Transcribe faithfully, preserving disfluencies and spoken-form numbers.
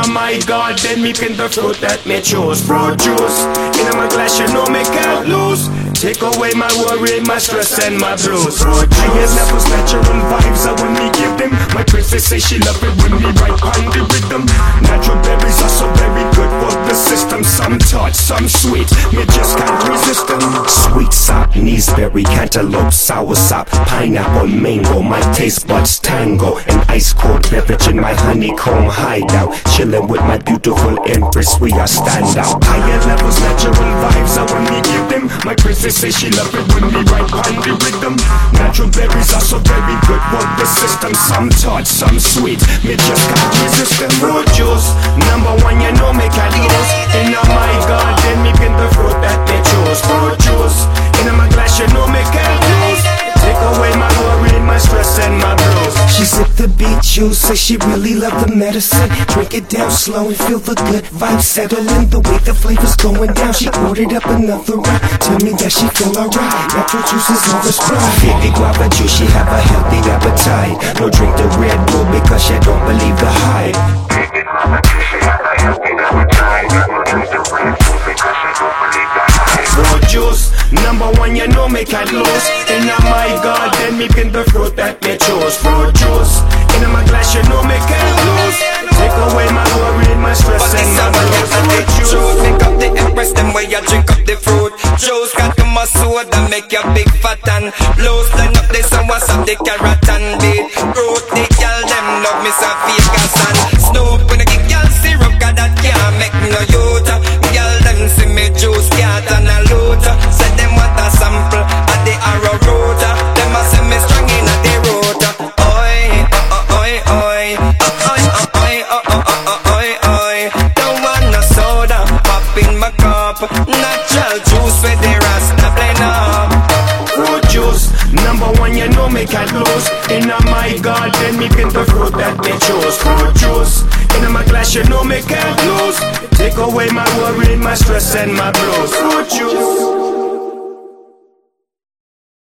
my garden, me pin the fruit that me choose. Fruit juice in my glass, you know me can't lose. Take away my worry, my stress and my blues. Fruit juice, higher levels, natural vibes I when me give them. My princess say she love it when me right on the rhythm. Natural berries are so very good for the system. Some tart, some sweet, me just can't resist them. Sweet sop, kneesberry, cantaloupe, sour sop, pineapple, mango. My taste buds tango. An ice cold beverage in my honeycomb hideout. Chilling with my beautiful empress, we are stand out. Higher levels, natural vibes I when me give them. My princess say she love it when me right on the rhythm. Natural berries are so very good for the system. Some tart, some sweet, me just can't resist them. Fruit juice, number one, you know me can't lose. In my garden, me pin the fruit that me choose. Fruit juice, in my glass, you know me can't lose. Take away my worry, my stress and my blues. She sipped the beet juice, say she really love the medicine. Drink it down slow and feel the good vibes settling. The way the flavor's going down, she ordered up another round. Tell me that she feel alright, natural juice is all the sprite. Fifty guava juice, she have a healthy appetite. No drink the Red Bull because she don't believe the hype. Fifty guava juice, she have a healthy appetite. No drink the Red Bull because she don't believe the hype. Fruit juice, number one, you know me can't lose. In my garden, me pin the fruit that me choose. Fruit juice, in my glass, you know me can't lose. Take away my worry, my stress and my blues. Fruit juice, pick up the empress, them way you drink up the fruit juice. Got to my soda, make you big fat and loose. Line up the sun, what's up the carrot and beet root. The girl, them love me so Vegas and Snoop. When I get girl syrup, cause that can't make me no youth. Girl, them see me juice, cat and a loot. Say them want a sample of the arrow root. Them a see me strong in a the root. Oi, oi, oi, oi, oi, oi, oi, oi, oi. Don't want no soda, pop in my cup. Natural juice with the Rasta blend up. Fruit juice, number one, you know me can't lose. In my garden, me pin the fruit that me choose. Fruit juice, in my glass, you know me can't lose. Take away my worry, my stress and my blues. Fruit juice.